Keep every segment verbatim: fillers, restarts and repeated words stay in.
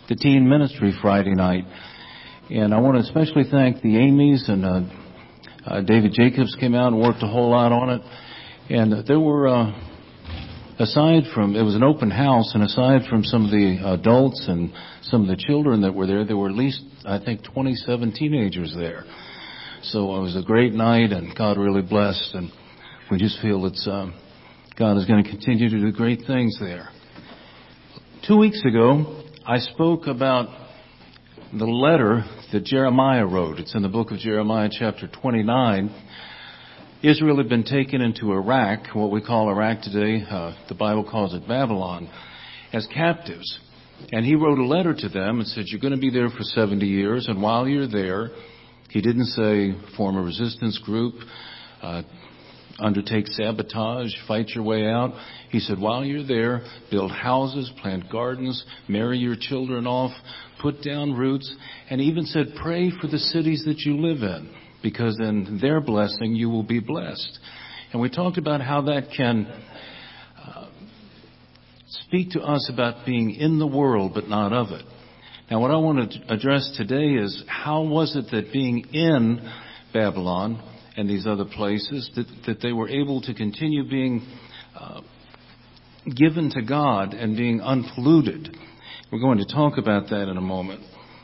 the teen ministry Friday night. And I want to especially thank the Amy's, and uh, uh, David Jacobs came out and worked a whole lot on it. And uh, there were, uh, aside from, it was an open house, and aside from some of the adults and some of the children that were there, there were at least, I think, twenty-seven teenagers there. So it was a great night, and God really blessed. And we just feel it's um, God is going to continue to do great things there. Two weeks ago, I spoke about the letter that Jeremiah wrote. It's in the book of Jeremiah, chapter twenty-nine. Israel had been taken into Iraq, what we call Iraq today, uh, the Bible calls it Babylon, as captives. And he wrote a letter to them and said, you're going to be there for seventy years, and while you're there, he didn't say form a resistance group, uh, undertake sabotage, fight your way out. He said, while you're there, build houses, plant gardens, marry your children off, put down roots, and even said, pray for the cities that you live in, because in their blessing you will be blessed. And we talked about how that can uh, speak to us about being in the world but not of it. Now, what I want to address today is how was it that being in Babylon and these other places, that, that they were able to continue being uh, given to God and being unpolluted. We're going to talk about that in a moment.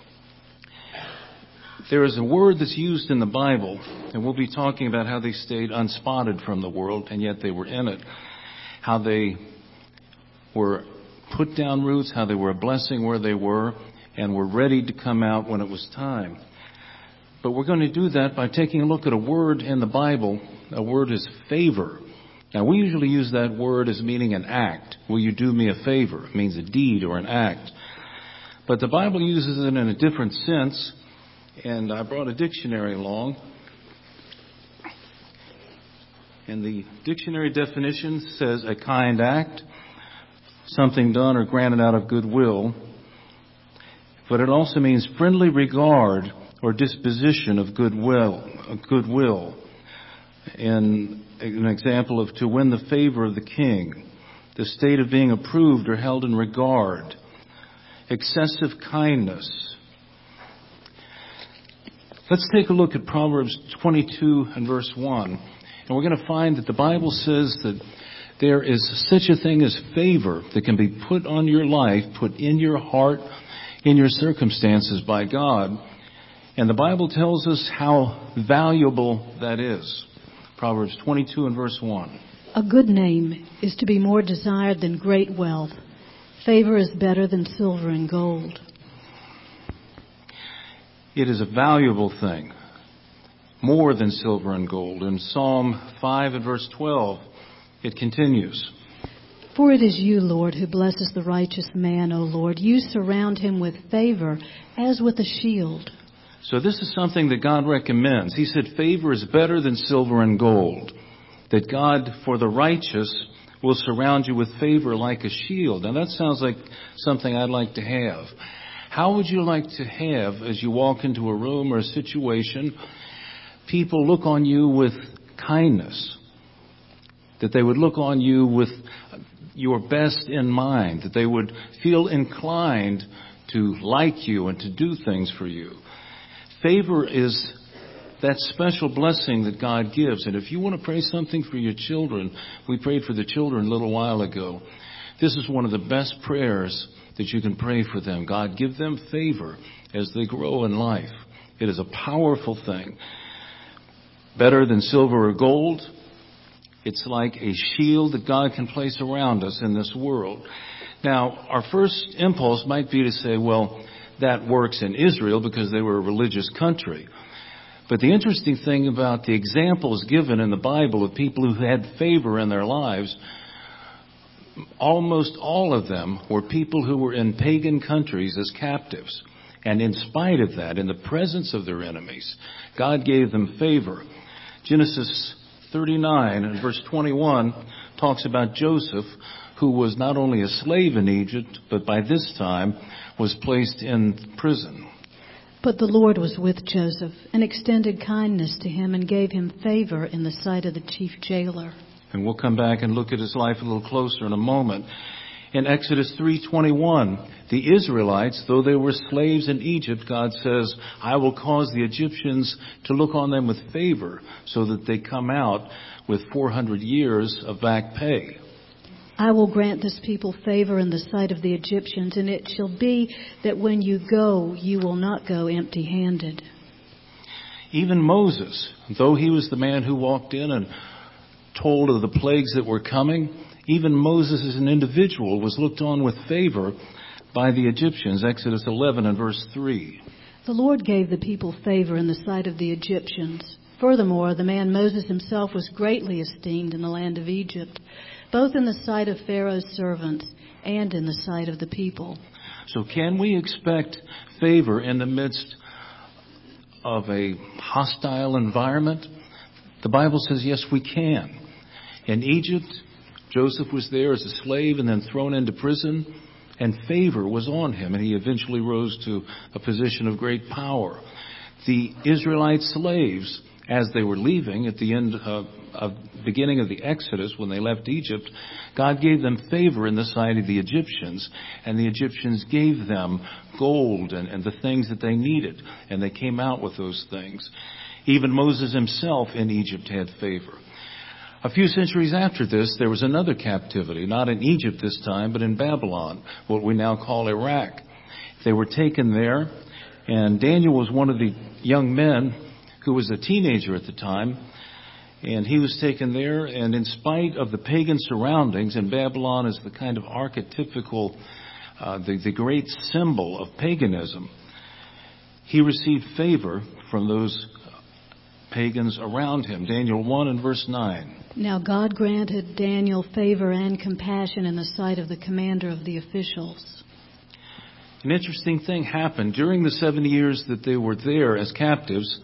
There is a word that's used in the Bible, and we'll be talking about how they stayed unspotted from the world, and yet they were in it. How they were put down roots, how they were a blessing where they were, and were ready to come out when it was time. But we're going to do that by taking a look at a word in the Bible. A word is favor. Now, we usually use that word as meaning an act. Will you do me a favor? It means a deed or an act. But the Bible uses it in a different sense, and I brought a dictionary along. And the dictionary definition says a kind act, something done or granted out of goodwill. But it also means friendly regard or disposition of goodwill. goodwill. And an example of to win the favor of the king, the state of being approved or held in regard, excessive kindness. Let's take a look at Proverbs twenty-two and verse one. And we're going to find that the Bible says that there is such a thing as favor that can be put on your life, put in your heart, in your circumstances by God. And the Bible tells us how valuable that is. Proverbs twenty-two and verse one. A good name is to be more desired than great wealth. Favor is better than silver and gold. It is a valuable thing, more than silver and gold. In Psalm five and verse twelve, it continues. For it is you, Lord, who blesses the righteous man, O Lord. You surround him with favor as with a shield. So this is something that God recommends. He said favor is better than silver and gold. That God, for the righteous, will surround you with favor like a shield. Now that sounds like something I'd like to have. How would you like to have, as you walk into a room or a situation, people look on you with kindness? That they would look on you with your best in mind, that they would feel inclined to like you and to do things for you. Favor is that special blessing that God gives. And if you want to pray something for your children, we prayed for the children a little while ago. This is one of the best prayers that you can pray for them. God, give them favor as they grow in life. It is a powerful thing. Better than silver or gold. It's like a shield that God can place around us in this world. Now, our first impulse might be to say, well, that works in Israel because they were a religious country. But the interesting thing about the examples given in the Bible of people who had favor in their lives, almost all of them were people who were in pagan countries as captives. And in spite of that, in the presence of their enemies, God gave them favor. Genesis thirty-nine and verse twenty-one talks about Joseph, who was not only a slave in Egypt, but by this time was placed in prison. But the Lord was with Joseph and extended kindness to him and gave him favor in the sight of the chief jailer. And we'll come back and look at his life a little closer in a moment. In Exodus three twenty-one, the Israelites, though they were slaves in Egypt, God says, I will cause the Egyptians to look on them with favor so that they come out with four hundred years of back pay. I will grant this people favor in the sight of the Egyptians, and it shall be that when you go, you will not go empty-handed. Even Moses, though he was the man who walked in and told of the plagues that were coming, even Moses as an individual was looked on with favor by the Egyptians. Exodus eleven and verse three. The Lord gave the people favor in the sight of the Egyptians. Furthermore, the man Moses himself was greatly esteemed in the land of Egypt, both in the sight of Pharaoh's servants and in the sight of the people. So can we expect favor in the midst of a hostile environment? The Bible says yes, we can. In Egypt, Joseph was there as a slave and then thrown into prison, and favor was on him, and he eventually rose to a position of great power. The Israelite slaves, as they were leaving at the end of, of beginning of the Exodus, when they left Egypt, God gave them favor in the sight of the Egyptians, and the Egyptians gave them gold and, and the things that they needed, and they came out with those things. Even Moses himself in Egypt had favor. A few centuries after this, there was another captivity, not in Egypt this time, but in Babylon, what we now call Iraq. They were taken there, and Daniel was one of the young men who was a teenager at the time, and he was taken there, and in spite of the pagan surroundings, and Babylon is the kind of archetypical, uh, the, the great symbol of paganism, he received favor from those pagans around him. Daniel one and verse nine. Now God granted Daniel favor and compassion in the sight of the commander of the officials. An interesting thing happened. During the seventy years that they were there as captives,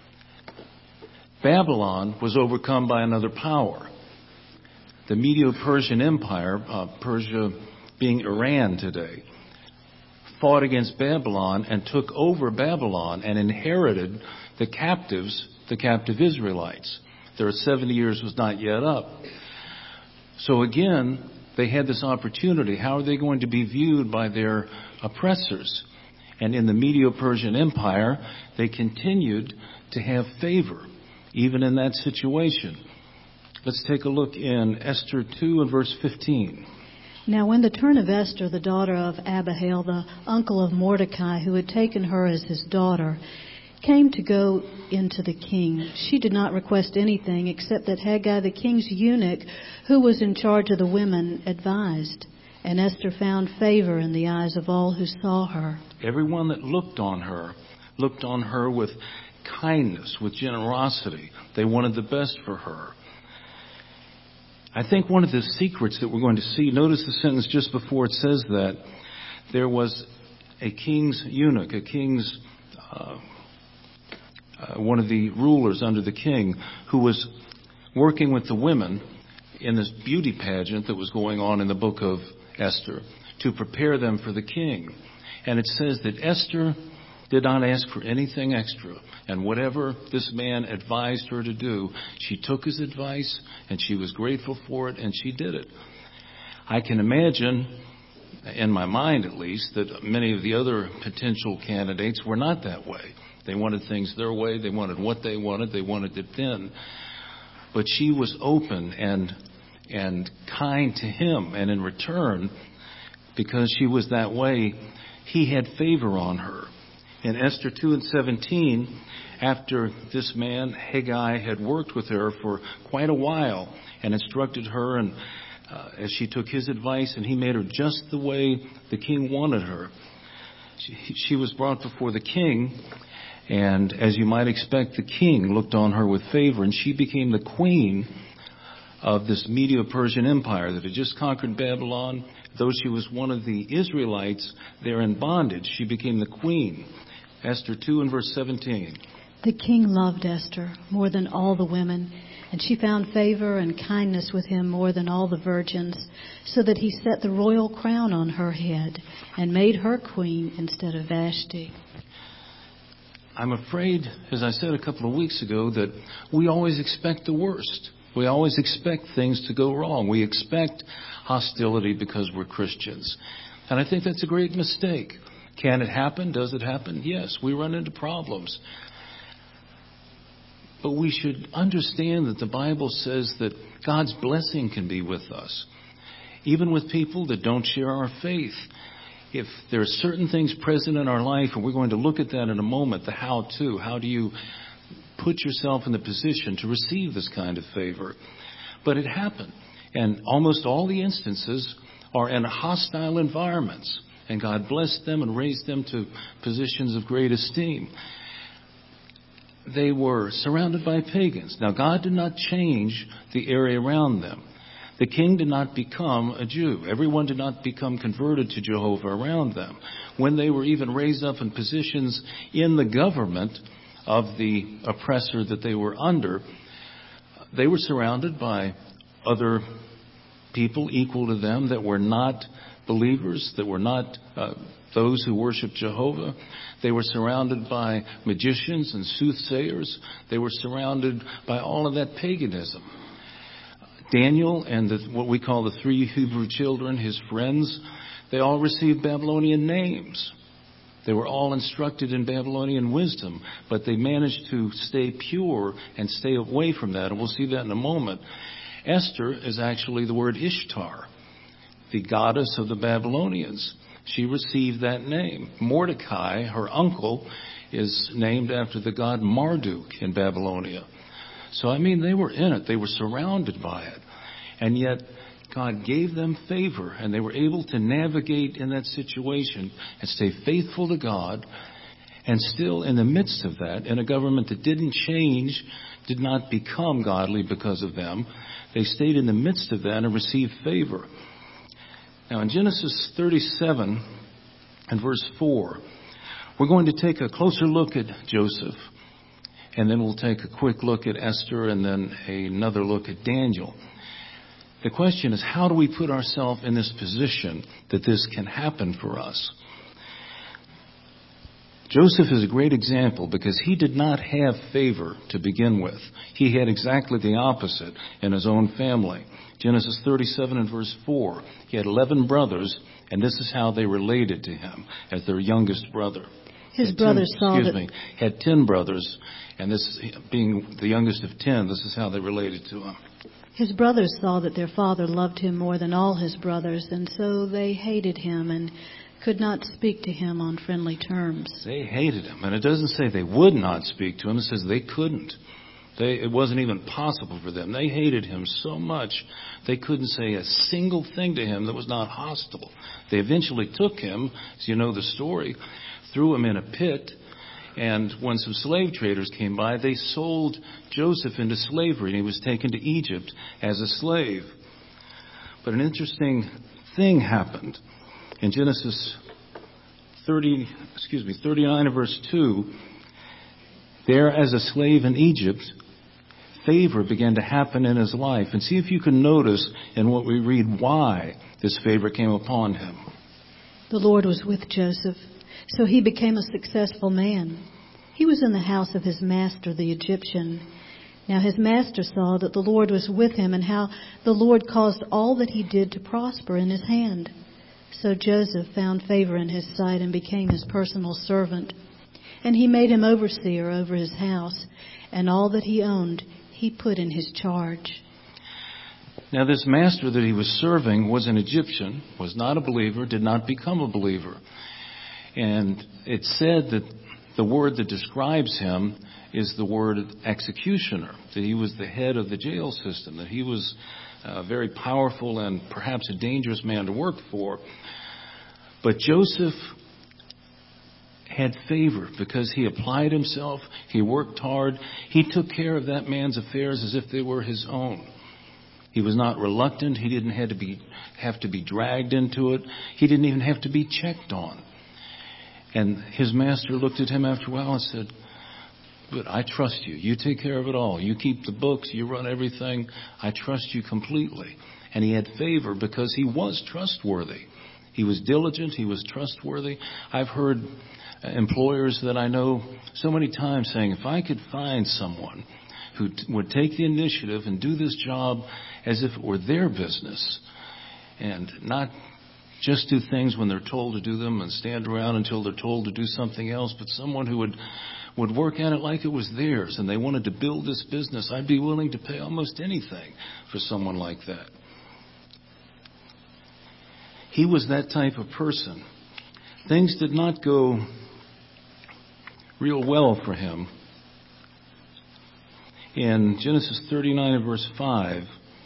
Babylon was overcome by another power. The Medo-Persian Empire, uh, Persia being Iran today, fought against Babylon and took over Babylon and inherited the captives, the captive Israelites. Their seventy years was not yet up. So again, they had this opportunity. How are they going to be viewed by their oppressors? And in the Medo-Persian Empire, they continued to have favor, even in that situation. Let's take a look in Esther two and verse fifteen. Now when the turn of Esther, the daughter of Abihail, the uncle of Mordecai, who had taken her as his daughter, came to go into the king, she did not request anything except that Haggai, the king's eunuch, who was in charge of the women, advised. And Esther found favor in the eyes of all who saw her. Everyone that looked on her, looked on her with kindness, with generosity. They wanted the best for her. I think one of the secrets that we're going to see, notice the sentence just before it says that, there was a king's eunuch, a king's, uh, uh, one of the rulers under the king, who was working with the women in this beauty pageant that was going on in the book of Esther to prepare them for the king. And it says that Esther did not ask for anything extra. And whatever this man advised her to do, she took his advice and she was grateful for it and she did it. I can imagine, in my mind at least, that many of the other potential candidates were not that way. They wanted things their way. They wanted what they wanted. They wanted it then. But she was open and and kind to him. And in return, because she was that way, he had favor on her. In Esther two and seventeen, after this man, Haggai, had worked with her for quite a while and instructed her, and uh, as she took his advice, and he made her just the way the king wanted her, she, she was brought before the king, and as you might expect, the king looked on her with favor, and she became the queen of this Medo-Persian Empire that had just conquered Babylon. Though she was one of the Israelites there in bondage, she became the queen. Esther two and verse seventeen. The king loved Esther more than all the women, and she found favor and kindness with him more than all the virgins, so that he set the royal crown on her head and made her queen instead of Vashti. I'm afraid, as I said a couple of weeks ago, that we always expect the worst We always expect things to go wrong. We expect hostility because we're Christians. And I think that's a great mistake. Can it happen? Does it happen? Yes, we run into problems. But we should understand that the Bible says that God's blessing can be with us, even with people that don't share our faith. If there are certain things present in our life, and we're going to look at that in a moment, the how-to, how do you put yourself in the position to receive this kind of favor? But it happened. And almost all the instances are in hostile environments. And God blessed them and raised them to positions of great esteem. They were surrounded by pagans. Now, God did not change the area around them. The king did not become a Jew. Everyone did not become converted to Jehovah around them. When they were even raised up in positions in the government of the oppressor that they were under, they were surrounded by other people equal to them that were not believers, that were not uh, those who worship Jehovah. They were surrounded by magicians and soothsayers. They were surrounded by all of that paganism. Daniel and the, what we call the three Hebrew children, his friends, they all received Babylonian names. They were all instructed in Babylonian wisdom, but they managed to stay pure and stay away from that, and we'll see that in a moment. Esther is actually the word Ishtar, the goddess of the Babylonians. She received that name. Mordecai, her uncle, is named after the god Marduk in Babylonia. So, I mean, they were in it. They were surrounded by it. And yet, God gave them favor, and they were able to navigate in that situation and stay faithful to God. And still, in the midst of that, in a government that didn't change, did not become godly because of them, they stayed in the midst of that and received favor. Now, in Genesis thirty-seven and verse four, we're going to take a closer look at Joseph. And then we'll take a quick look at Esther and then another look at Daniel. The question is, how do we put ourselves in this position that this can happen for us? Joseph is a great example because he did not have favor to begin with. He had exactly the opposite in his own family. Genesis thirty-seven and verse four. He had eleven brothers, and this is how they related to him as their youngest brother. His brothers saw excuse that... me, had ten brothers, and this, being the youngest of ten, this is how they related to him. His brothers saw that their father loved him more than all his brothers, and so they hated him and could not speak to him on friendly terms. They hated him, and it doesn't say they would not speak to him. It says they couldn't. They, it wasn't even possible for them. They hated him so much they couldn't say a single thing to him that was not hostile. They eventually took him, as you know the story, threw him in a pit, and when some slave traders came by, they sold Joseph into slavery, and he was taken to Egypt as a slave. But an interesting thing happened. In Genesis thirty, excuse me, thirty-nine and verse two, there as a slave in Egypt, favor began to happen in his life. And see if you can notice in what we read why this favor came upon him. The Lord was with Joseph, so he became a successful man. He was in the house of his master, the Egyptian. Now his master saw that the Lord was with him and how the Lord caused all that he did to prosper in his hand. So Joseph found favor in his sight and became his personal servant. And he made him overseer over his house, and all that he owned he put in his charge. Now this master that he was serving was an Egyptian, was not a believer, did not become a believer. And it said that the word that describes him is the word executioner, that he was the head of the jail system, that he was uh, very powerful and perhaps a dangerous man to work for. But Joseph had favor because he applied himself, he worked hard, he took care of that man's affairs as if they were his own. He was not reluctant, he didn't have to be, have to be dragged into it, he didn't even have to be checked on. And his master looked at him after a while and said, "Good, I trust you. You take care of it all. You keep the books. You run everything. I trust you completely." And he had favor because he was trustworthy. He was diligent. He was trustworthy. I've heard employers that I know so many times saying, if I could find someone who t- would take the initiative and do this job as if it were their business, and not just do things when they're told to do them and stand around until they're told to do something else, but someone who would would work at it like it was theirs, and they wanted to build this business. I'd be willing to pay almost anything for someone like that. He was that type of person. Things did not go real well for him. In Genesis thirty-nine and verse five,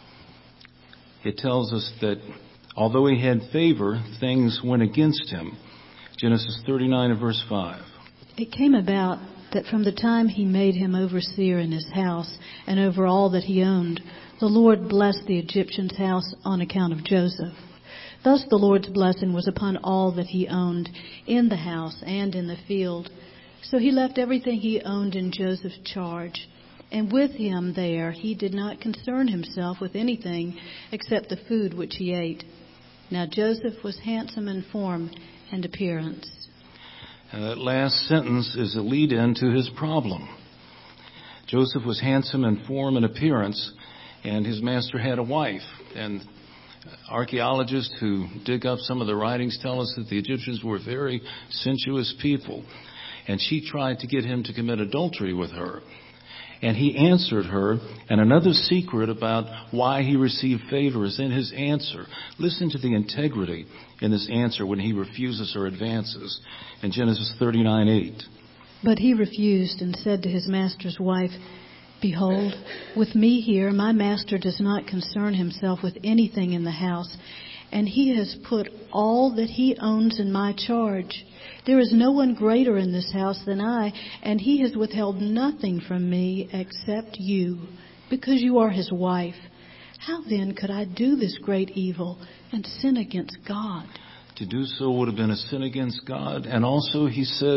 it tells us that although he had favor, things went against him. Genesis thirty-nine and verse five. It came about that from the time he made him overseer in his house and over all that he owned, the Lord blessed the Egyptian's house on account of Joseph. Thus the Lord's blessing was upon all that he owned in the house and in the field. So he left everything he owned in Joseph's charge. And with him there he did not concern himself with anything except the food which he ate. Now Joseph was handsome in form and appearance. And that last sentence is a lead-in to his problem. Joseph was handsome in form and appearance, and his master had a wife. And archaeologists who dig up some of the writings tell us that the Egyptians were very sensuous people. And she tried to get him to commit adultery with her. And he answered her, and another secret about why he received favor is in his answer. Listen to the integrity in this answer when he refuses her advances. In Genesis thirty-nine eight. But he refused and said to his master's wife, Behold, with me here my master does not concern himself with anything in the house, and he has put all that he owns in my charge. There is no one greater in this house than I, and he has withheld nothing from me except you, because you are his wife. How then could I do this great evil and sin against God? To do so would have been a sin against God. And also he said,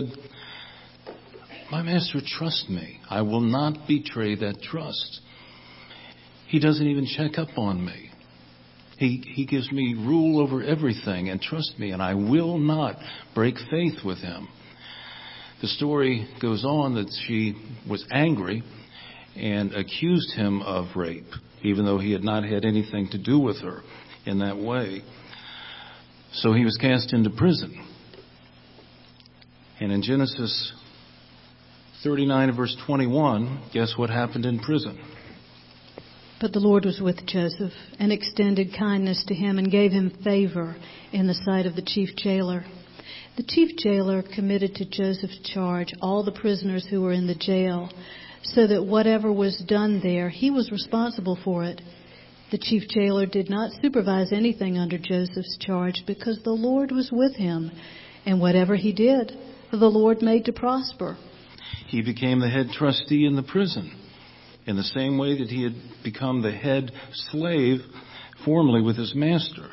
my master trusts me. I will not betray that trust. He doesn't even check up on me. He, he gives me rule over everything and trust me, and I will not break faith with him. The story goes on that she was angry and accused him of rape, even though he had not had anything to do with her in that way. So he was cast into prison. And in Genesis thirty-nine, verse twenty-one, guess what happened in prison? But the Lord was with Joseph and extended kindness to him and gave him favor in the sight of the chief jailer. The chief jailer committed to Joseph's charge all the prisoners who were in the jail, so that whatever was done there, he was responsible for it. The chief jailer did not supervise anything under Joseph's charge because the Lord was with him, and whatever he did, the Lord made to prosper. He became the head trustee in the prison, in the same way that he had become the head slave formerly with his master.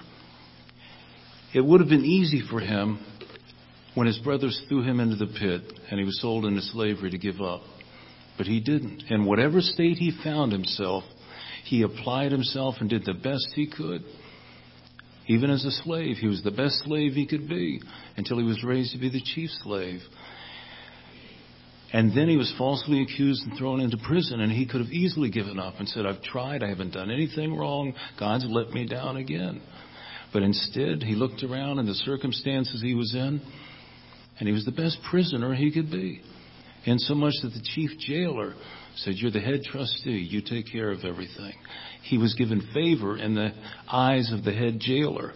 It would have been easy for him when his brothers threw him into the pit and he was sold into slavery to give up. But he didn't. In whatever state he found himself, he applied himself and did the best he could. Even as a slave, he was the best slave he could be until he was raised to be the chief slave. And then he was falsely accused and thrown into prison, and he could have easily given up and said, I've tried, I haven't done anything wrong, God's let me down again. But instead, he looked around in the circumstances he was in, and he was the best prisoner he could be. And so much that the chief jailer said, you're the head trustee, you take care of everything. He was given favor in the eyes of the head jailer.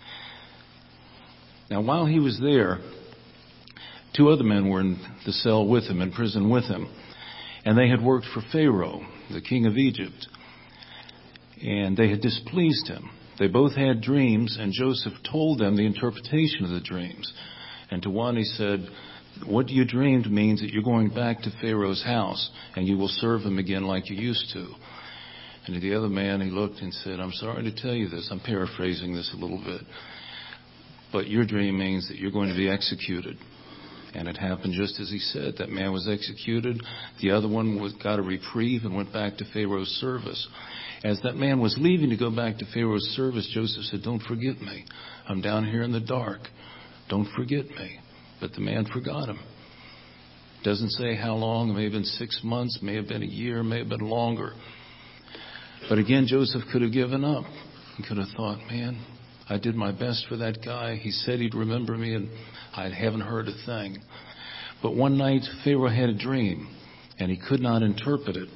Now, while he was there, two other men were in the cell with him, in prison with him. And they had worked for Pharaoh, the king of Egypt. And they had displeased him. They both had dreams, and Joseph told them the interpretation of the dreams. And to one he said, what you dreamed means that you're going back to Pharaoh's house, and you will serve him again like you used to. And to the other man, he looked and said, I'm sorry to tell you this. I'm paraphrasing this a little bit. But your dream means that you're going to be executed. And it happened just as he said. That man was executed. The other one was, got a reprieve and went back to Pharaoh's service. As that man was leaving to go back to Pharaoh's service, Joseph said, don't forget me. I'm down here in the dark. Don't forget me. But the man forgot him. Doesn't say how long. It may have been six months, may have been a year, may have been longer. But again, Joseph could have given up. He could have thought, man, I did my best for that guy. He said he'd remember me, and I haven't heard a thing. But one night, Pharaoh had a dream, and he could not interpret it.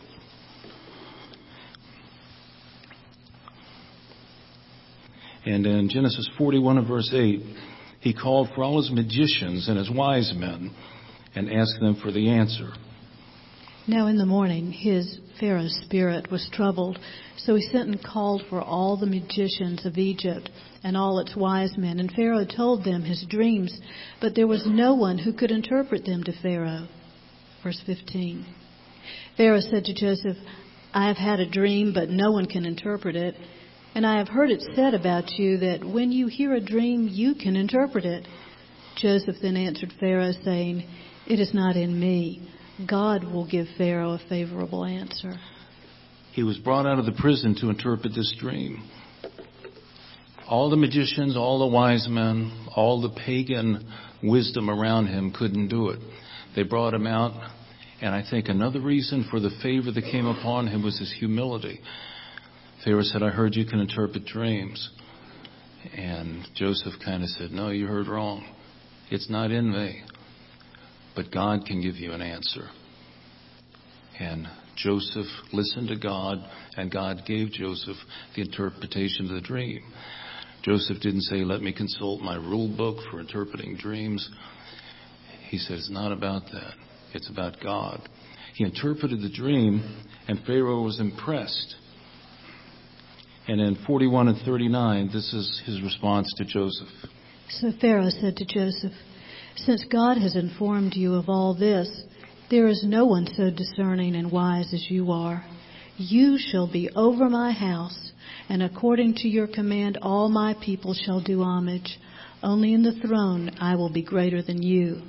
And in Genesis forty-one and verse eight, he called for all his magicians and his wise men and asked them for the answer. Now in the morning, his, Pharaoh's spirit was troubled, so he sent and called for all the magicians of Egypt and all its wise men. And Pharaoh told them his dreams, but there was no one who could interpret them to Pharaoh. Verse fifteen. Pharaoh said to Joseph, I have had a dream, but no one can interpret it. And I have heard it said about you that when you hear a dream, you can interpret it. Joseph then answered Pharaoh, saying, It is not in me. God will give Pharaoh a favorable answer. He was brought out of the prison to interpret this dream. All the magicians, all the wise men, all the pagan wisdom around him couldn't do it. They brought him out, and I think another reason for the favor that came upon him was his humility. Pharaoh said, I heard you can interpret dreams. And Joseph kind of said, no, you heard wrong. It's not in me. But God can give you an answer. And Joseph listened to God, and God gave Joseph the interpretation of the dream. Joseph didn't say, let me consult my rule book for interpreting dreams. He said, it's not about that. It's about God. He interpreted the dream, and Pharaoh was impressed. And in forty-one and thirty-nine, this is his response to Joseph. So Pharaoh said to Joseph, Since God has informed you of all this, there is no one so discerning and wise as you are. You shall be over my house, and according to your command all my people shall do homage. Only in the throne I will be greater than you.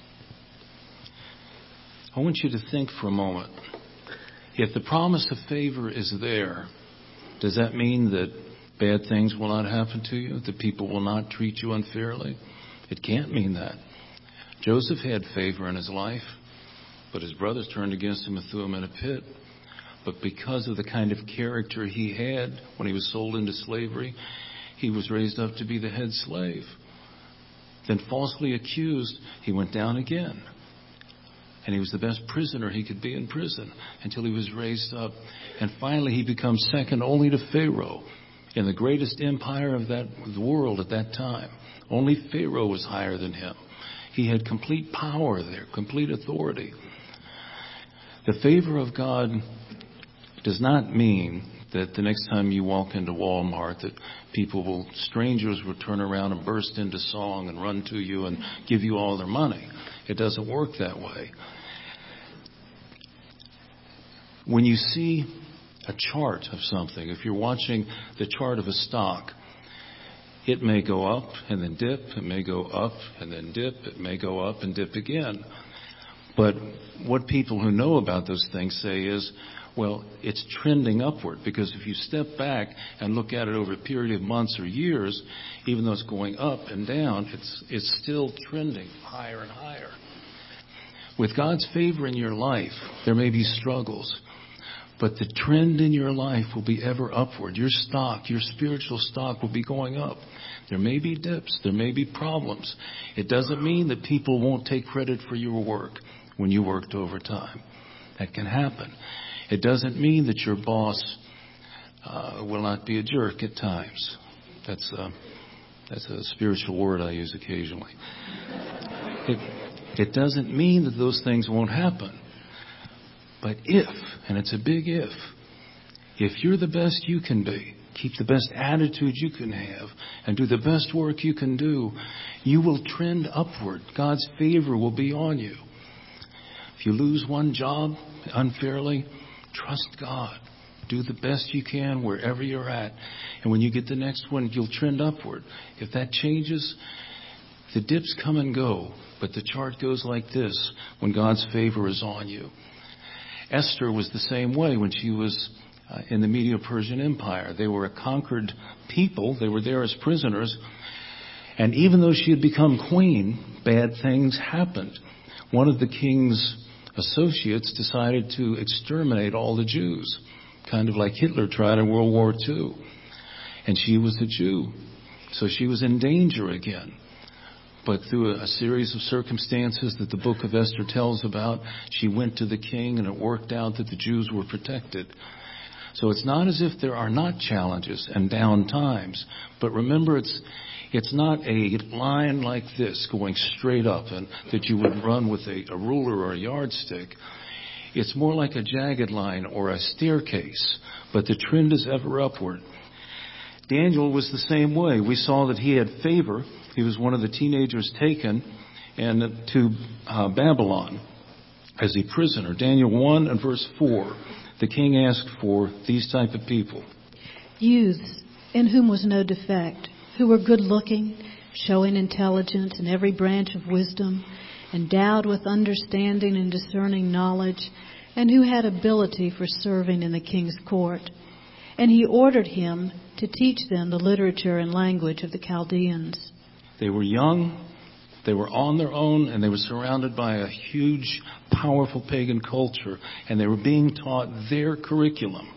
I want you to think for a moment. If the promise of favor is there, does that mean that bad things will not happen to you? That people will not treat you unfairly? It can't mean that. Joseph had favor in his life, but his brothers turned against him and threw him in a pit. But because of the kind of character he had when he was sold into slavery, he was raised up to be the head slave. Then falsely accused, he went down again. And he was the best prisoner he could be in prison until he was raised up. And finally he becomes second only to Pharaoh in the greatest empire of that the world at that time. Only Pharaoh was higher than him. He had complete power there, complete authority. The favor of God does not mean that the next time you walk into Walmart that people will, strangers will turn around and burst into song and run to you and give you all their money. It doesn't work that way. When you see a chart of something, if you're watching the chart of a stock, it may go up and then dip, it may go up and then dip, it may go up and dip again. But what people who know about those things say is, well, it's trending upward, because if you step back and look at it over a period of months or years, even though it's going up and down, it's it's still trending higher and higher. With God's favor in your life, there may be struggles, but the trend in your life will be ever upward. Your stock, your spiritual stock will be going up. There may be dips, there may be problems. It doesn't mean that people won't take credit for your work when you worked overtime. That can happen. It doesn't mean that your boss uh, will not be a jerk at times. That's a, that's a spiritual word I use occasionally. It, it doesn't mean that those things won't happen. But if, and it's a big if, if you're the best you can be, keep the best attitude you can have, and do the best work you can do, you will trend upward. God's favor will be on you. If you lose one job unfairly, trust God. Do the best you can wherever you're at. And when you get the next one, you'll trend upward. If that changes, the dips come and go, but the chart goes like this when God's favor is on you. Esther was the same way when she was uh, in the Medo-Persian Empire. They were a conquered people. They were there as prisoners. And even though she had become queen, bad things happened. One of the king's associates decided to exterminate all the Jews, kind of like Hitler tried in World War Two. And she was a Jew, so she was in danger again. But through a, a series of circumstances that the book of Esther tells about, she went to the king, and it worked out that the Jews were protected. So it's not as if there are not challenges and down times. But remember, it's it's not a line like this going straight up and that you would run with a, a ruler or a yardstick. It's more like a jagged line or a staircase, but the trend is ever upward. Daniel was the same way. We saw that he had favor. He was one of the teenagers taken and to uh, Babylon as a prisoner. Daniel one and verse four, the king asked for these type of people. Youths, in whom was no defect, who were good-looking, showing intelligence in every branch of wisdom, endowed with understanding and discerning knowledge, and who had ability for serving in the king's court. And he ordered him to teach them the literature and language of the Chaldeans. They were young, they were on their own, and they were surrounded by a huge, powerful pagan culture, and they were being taught their curriculum.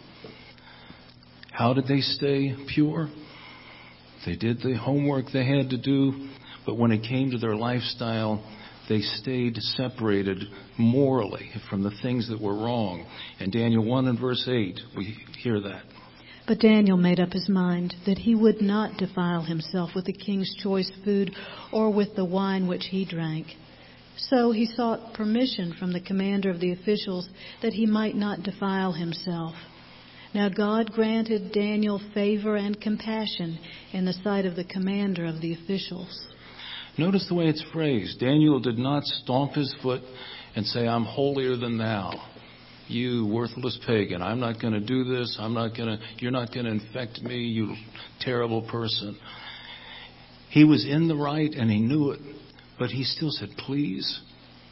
How did they stay pure? They did the homework they had to do, but when it came to their lifestyle, they stayed separated morally from the things that were wrong. In Daniel one and verse eight, we hear that. But Daniel made up his mind that he would not defile himself with the king's choice food or with the wine which he drank. So he sought permission from the commander of the officials that he might not defile himself. Now God granted Daniel favor and compassion in the sight of the commander of the officials. Notice the way it's phrased. Daniel did not stomp his foot and say, I'm holier than thou. You worthless pagan, I'm not going to do this. I'm not going to, you're not going to infect me, you terrible person. He was in the right and he knew it, but he still said, please.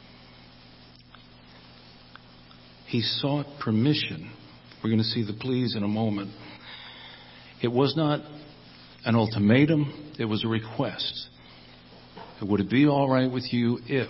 He sought permission. We're going to see the please in a moment. It was not an ultimatum, it was a request. Would it be all right with you if?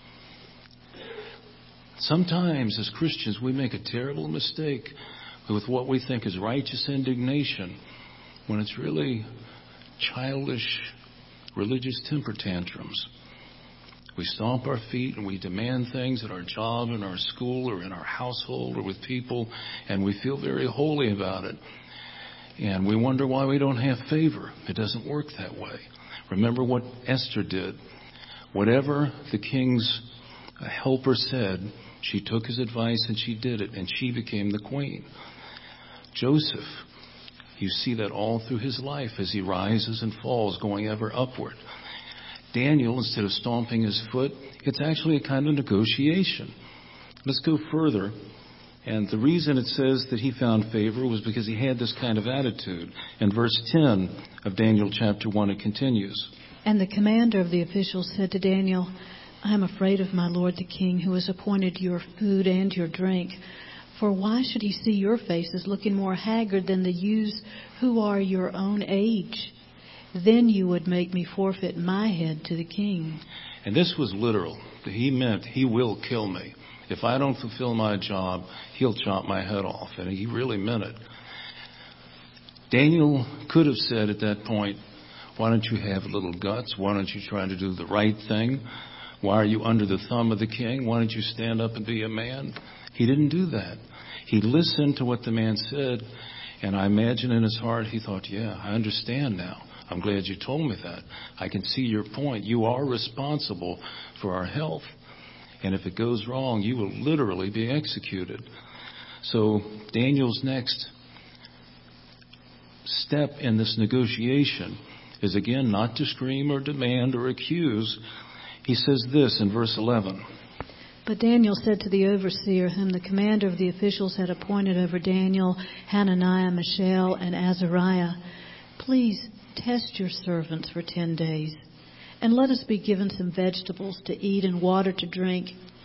Sometimes as Christians we make a terrible mistake with what we think is righteous indignation when it's really childish religious temper tantrums. We stomp our feet and we demand things at our job, in our school, or in our household, or with people, and we feel very holy about it. And we wonder why we don't have favor. It doesn't work that way. Remember what Esther did. Whatever the king's helper said, she took his advice and she did it, and she became the queen. Joseph, you see that all through his life as he rises and falls, going ever upward. Daniel, instead of stomping his foot, it's actually a kind of negotiation. Let's go further. And the reason it says that he found favor was because he had this kind of attitude. In verse ten of Daniel chapter one, it continues. And the commander of the officials said to Daniel, I am afraid of my lord the king, who has appointed your food and your drink. For why should he see your faces looking more haggard than the youths who are your own age? Then you would make me forfeit my head to the king. And this was literal. He meant he will kill me. If I don't fulfill my job, he'll chop my head off. And he really meant it. Daniel could have said at that point, why don't you have a little guts? Why don't you try to do the right thing? Why are you under the thumb of the king? Why don't you stand up and be a man? He didn't do that. He listened to what the man said. And I imagine in his heart he thought, yeah, I understand now. I'm glad you told me that. I can see your point. You are responsible for our health. And if it goes wrong, you will literally be executed. So Daniel's next step in this negotiation is, again, not to scream or demand or accuse. He says this in verse eleven. But Daniel said to the overseer, whom the commander of the officials had appointed over Daniel, Hananiah, Mishael, and Azariah, please test your servants for ten days, and let us be given some vegetables to eat and water to drink.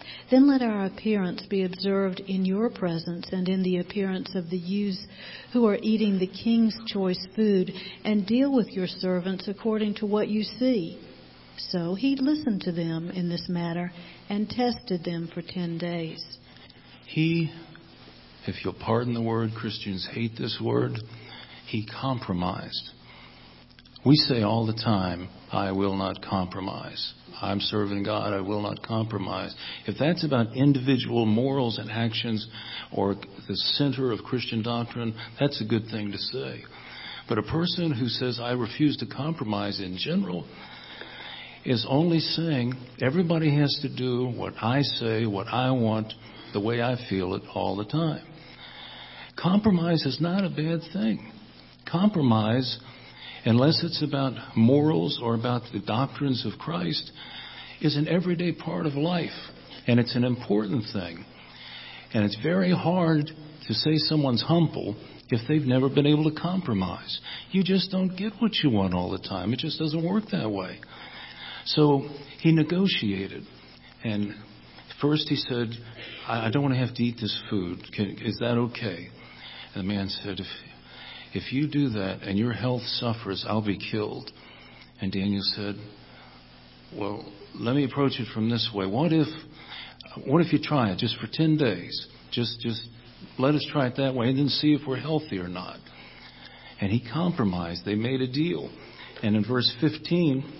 Then let our appearance be observed in your presence and in the appearance of the youths who are eating the king's choice food, and deal with your servants according to what you see." So he listened to them in this matter and tested them for ten days. He, if you'll pardon the word, Christians hate this word, he compromised. We say all the time, "I will not compromise. I'm serving God, I will not compromise." If that's about individual morals and actions or the center of Christian doctrine, that's a good thing to say. But a person who says, "I refuse to compromise" in general is only saying everybody has to do what I say, what I want, the way I feel it all the time. Compromise is not a bad thing. Compromise, unless it's about morals or about the doctrines of Christ, is an everyday part of life. And it's an important thing. And it's very hard to say someone's humble if they've never been able to compromise. You just don't get what you want all the time. It just doesn't work that way. So he negotiated. And first he said, I don't want to have to eat this food. Can, is that okay? And the man said, if, if you do that and your health suffers, I'll be killed. And Daniel said, well, let me approach it from this way. What if, what if you try it just for ten days? Just, just let us try it that way and then see if we're healthy or not. And he compromised. They made a deal. And in verse fifteen,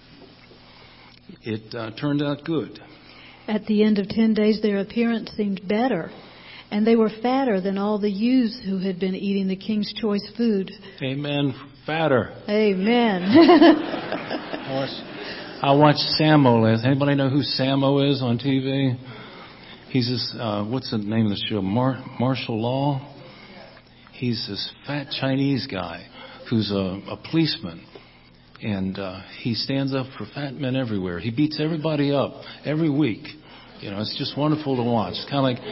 it uh, turned out good. At the end of ten days, their appearance seemed better, and they were fatter than all the youths who had been eating the king's choice food. Amen. Fatter. Amen. I watched, I watched Samo last. Anybody know who Samo is on T V? He's this, uh, what's the name of the show? Mar- Martial Law? He's this fat Chinese guy who's a, a policeman. And uh, he stands up for fat men everywhere. He beats everybody up every week. You know, it's just wonderful to watch. It's kind of like...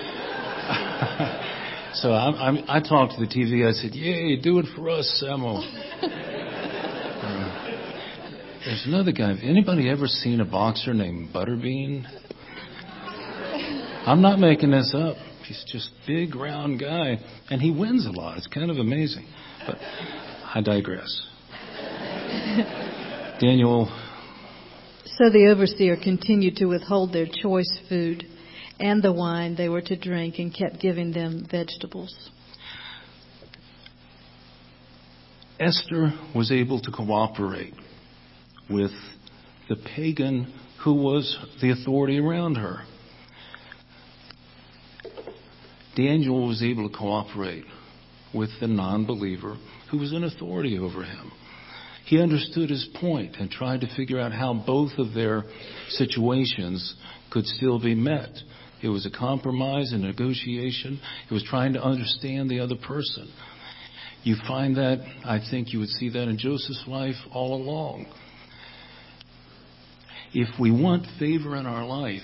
so I, I, I talked to the T V. I said, yay, do it for us, Samo. uh, there's another guy. Have anybody ever seen a boxer named Butterbean? I'm not making this up. He's just a big, round guy. And he wins a lot. It's kind of amazing. But I digress. Daniel. So the overseer continued to withhold their choice food and the wine they were to drink and kept giving them vegetables. Esther was able to cooperate with the pagan who was the authority around her. Daniel was able to cooperate with the non-believer who was in authority over him. He understood his point and tried to figure out how both of their situations could still be met. It was a compromise, a negotiation. It was trying to understand the other person. You find that, I think you would see that in Joseph's life all along. If we want favor in our life,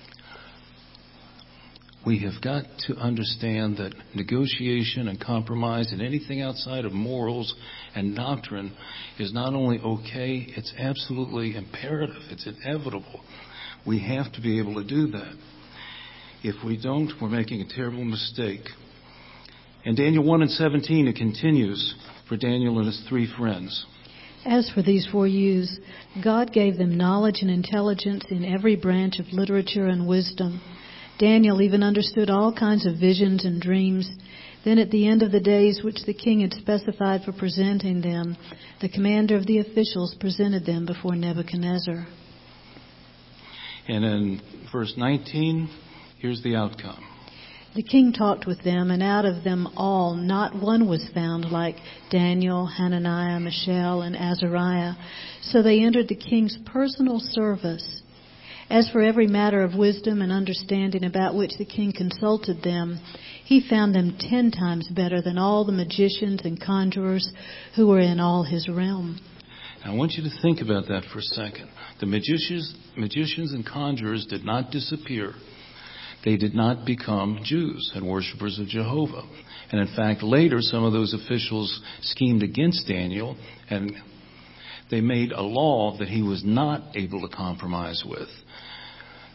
we have got to understand that negotiation and compromise and anything outside of morals and doctrine is not only okay, it's absolutely imperative. It's inevitable. We have to be able to do that. If we don't, we're making a terrible mistake. In Daniel one and seventeen, it continues for Daniel and his three friends. As for these four youths, God gave them knowledge and intelligence in every branch of literature and wisdom. Daniel even understood all kinds of visions and dreams. Then at the end of the days which the king had specified for presenting them, the commander of the officials presented them before Nebuchadnezzar. And in verse nineteen, here's the outcome. The king talked with them, and out of them all not one was found like Daniel, Hananiah, Mishael, and Azariah. So they entered the king's personal service. As for every matter of wisdom and understanding about which the king consulted them, he found them ten times better than all the magicians and conjurers who were in all his realm. Now, I want you to think about that for a second. The magicians, magicians and conjurers did not disappear. They did not become Jews and worshipers of Jehovah. And in fact, later, some of those officials schemed against Daniel, and they made a law that he was not able to compromise with.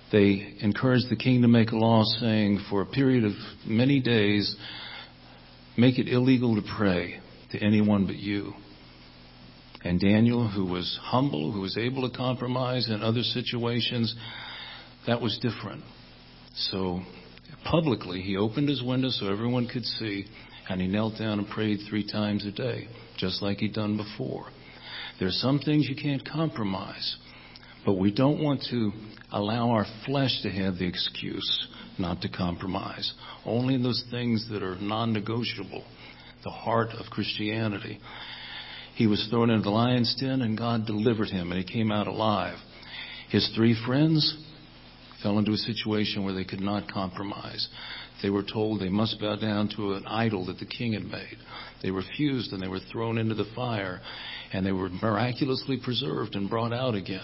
They encouraged the king to make a law saying, for a period of many days, make it illegal to pray to anyone but you. And Daniel, who was humble, who was able to compromise in other situations, that was different. So publicly, he opened his window so everyone could see, and he knelt down and prayed three times a day, just like he'd done before. There's some things you can't compromise, but we don't want to allow our flesh to have the excuse not to compromise. Only in those things that are non-negotiable, the heart of Christianity. He was thrown into the lion's den, and God delivered him, and he came out alive. His three friends fell into a situation where they could not compromise. They were told they must bow down to an idol that the king had made. They refused, and they were thrown into the fire, and they were miraculously preserved and brought out again.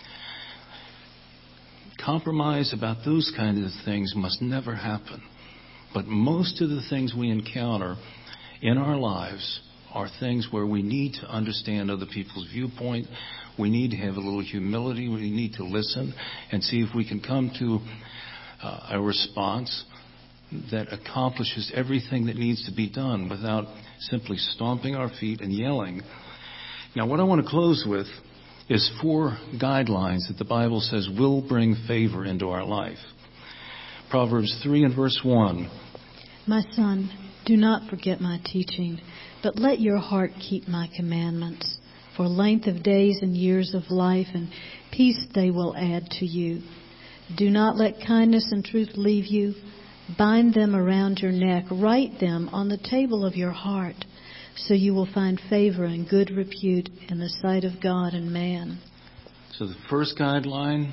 Compromise about those kinds of things must never happen. But most of the things we encounter in our lives are things where we need to understand other people's viewpoint. We need to have a little humility. We need to listen and see if we can come to uh, a response that accomplishes everything that needs to be done without simply stomping our feet and yelling. Now, what I want to close with is four guidelines that the Bible says will bring favor into our life. Proverbs three and verse one. My son, do not forget my teaching, but let your heart keep my commandments. For length of days and years of life and peace they will add to you. Do not let kindness and truth leave you. Bind them around your neck. Write them on the table of your heart, so you will find favor and good repute in the sight of God and man. So the first guideline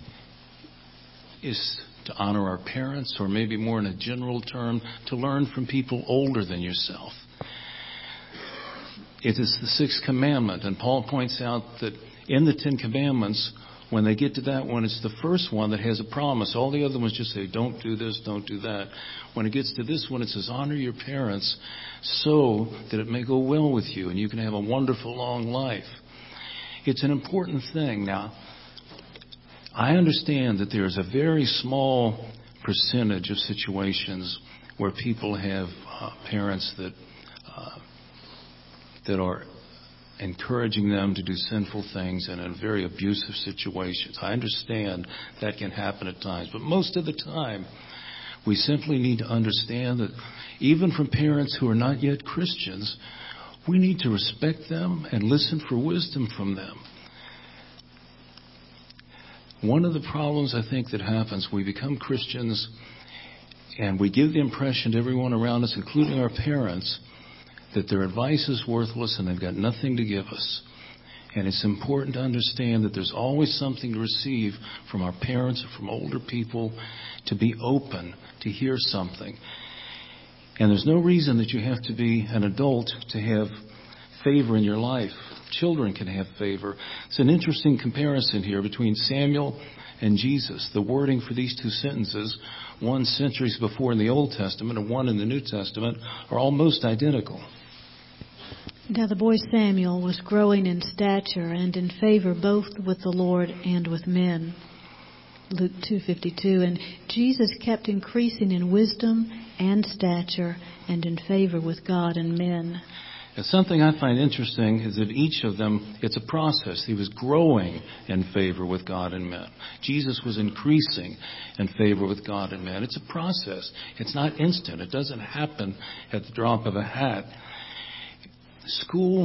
is to honor our parents, or maybe more in a general term, to learn from people older than yourself. It is the sixth commandment, and Paul points out that in the Ten Commandments, when they get to that one, it's the first one that has a promise. All the other ones just say, don't do this, don't do that. When it gets to this one, it says, honor your parents so that it may go well with you and you can have a wonderful long life. It's an important thing. Now, I understand that there's a very small percentage of situations where people have uh, parents that uh, that are encouraging them to do sinful things and in very abusive situations. I understand that can happen at times, but most of the time, we simply need to understand that even from parents who are not yet Christians, we need to respect them and listen for wisdom from them. One of the problems I think that happens, we become Christians and we give the impression to everyone around us, including our parents, that their advice is worthless and they've got nothing to give us. And it's important to understand that there's always something to receive from our parents or from older people, to be open to hear something. And there's no reason that you have to be an adult to have favor in your life. Children can have favor. It's an interesting comparison here between Samuel and Jesus. The wording for these two sentences, one centuries before in the Old Testament and one in the New Testament, are almost identical. Now the boy Samuel was growing in stature and in favor both with the Lord and with men. Luke two fifty-two. And Jesus kept increasing in wisdom and stature and in favor with God and men. And something I find interesting is that each of them, it's a process. He was growing in favor with God and men. Jesus was increasing in favor with God and men. It's a process. It's not instant. It doesn't happen at the drop of a hat. School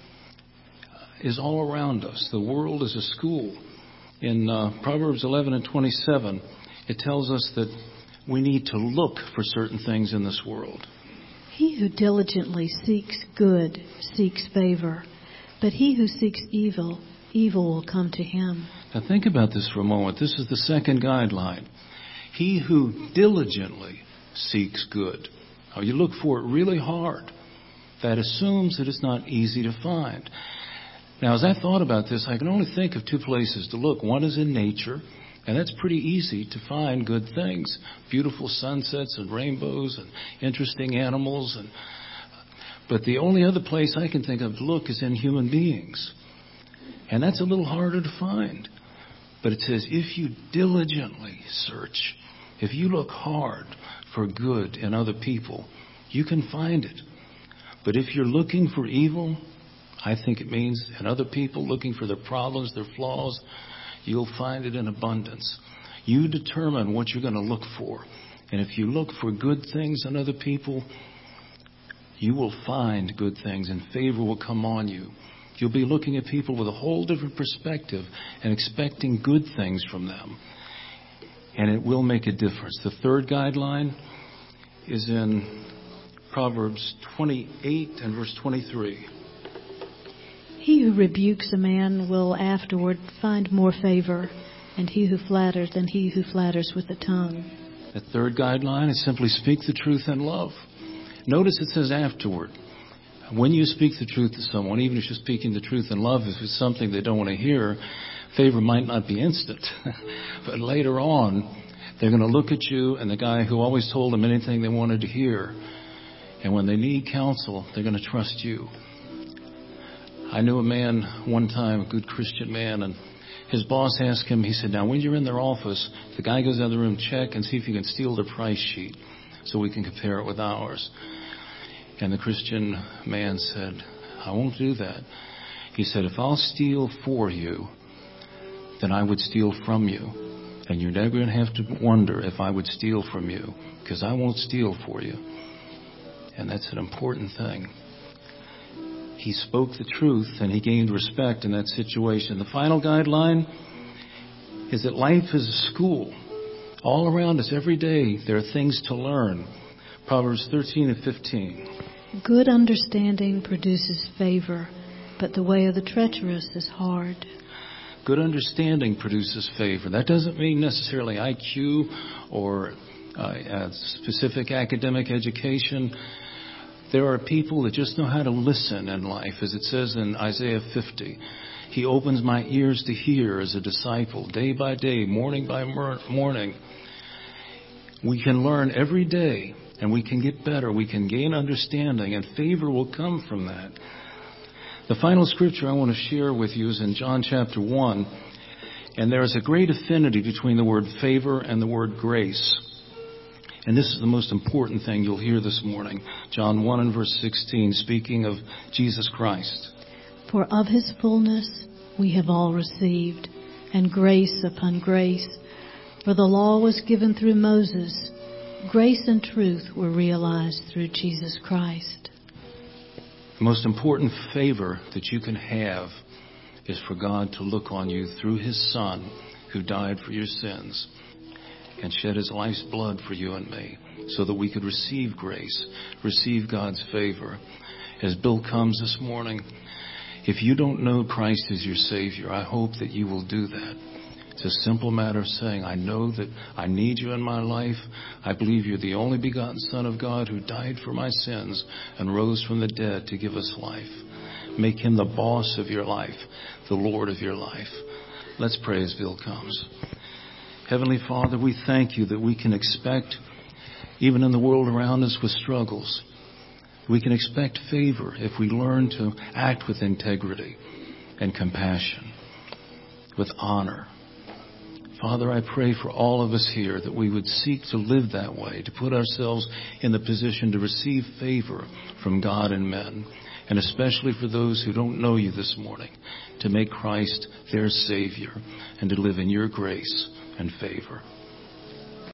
is all around us. The world is a school. In uh, Proverbs eleven and twenty-seven, it tells us that we need to look for certain things in this world. He who diligently seeks good seeks favor, but he who seeks evil, evil will come to him. Now think about this for a moment. This is the second guideline. He who diligently seeks good. Now you look for it really hard. That assumes that it's not easy to find. Now, as I thought about this, I can only think of two places to look. One is in nature, and that's pretty easy to find good things. Beautiful sunsets and rainbows and interesting animals. And But the only other place I can think of to look is in human beings. And that's a little harder to find. But it says, if you diligently search, if you look hard for good in other people, you can find it. But if you're looking for evil, I think it means in other people, looking for their problems, their flaws, you'll find it in abundance. You determine what you're going to look for. And if you look for good things in other people, you will find good things and favor will come on you. You'll be looking at people with a whole different perspective and expecting good things from them. And it will make a difference. The third guideline is in Proverbs twenty-eight and verse twenty-three. He who rebukes a man will afterward find more favor, and he who flatters than he who flatters with the tongue. The third guideline is simply speak the truth in love. Notice it says afterward. When you speak the truth to someone, even if you're speaking the truth in love, if it's something they don't want to hear, favor might not be instant. But later on, they're going to look at you and the guy who always told them anything they wanted to hear. And when they need counsel, they're going to trust you. I knew a man one time, a good Christian man, and his boss asked him, he said, now when you're in their office, the guy goes out of the room, check and see if you can steal their price sheet so we can compare it with ours. And the Christian man said, I won't do that. He said, if I'll steal for you, then I would steal from you. And you're never going to have to wonder if I would steal from you, because I won't steal for you. And that's an important thing. He spoke the truth and he gained respect in that situation. The final guideline is that life is a school. All around us every day there are things to learn. Proverbs thirteen and fifteen. Good understanding produces favor, but the way of the treacherous is hard. Good understanding produces favor. That doesn't mean necessarily I Q or uh, specific academic education. There are people that just know how to listen in life, as it says in Isaiah fifty. He opens my ears to hear as a disciple, day by day, morning by morning. We can learn every day, and we can get better. We can gain understanding, and favor will come from that. The final scripture I want to share with you is in John chapter one, and there is a great affinity between the word favor and the word grace. And this is the most important thing you'll hear this morning. John one and verse sixteen, speaking of Jesus Christ. For of his fullness we have all received, and grace upon grace. For the law was given through Moses. Grace and truth were realized through Jesus Christ. The most important favor that you can have is for God to look on you through his Son, who died for your sins and shed his life's blood for you and me, so that we could receive grace, receive God's favor. As Bill comes this morning, if you don't know Christ as your Savior, I hope that you will do that. It's a simple matter of saying, I know that I need you in my life. I believe you're the only begotten Son of God who died for my sins and rose from the dead to give us life. Make him the boss of your life, the Lord of your life. Let's pray as Bill comes. Heavenly Father, we thank you that we can expect, even in the world around us with struggles, we can expect favor if we learn to act with integrity and compassion, with honor. Father, I pray for all of us here that we would seek to live that way, to put ourselves in the position to receive favor from God and men, and especially for those who don't know you this morning, to make Christ their Savior and to live in your grace and favor.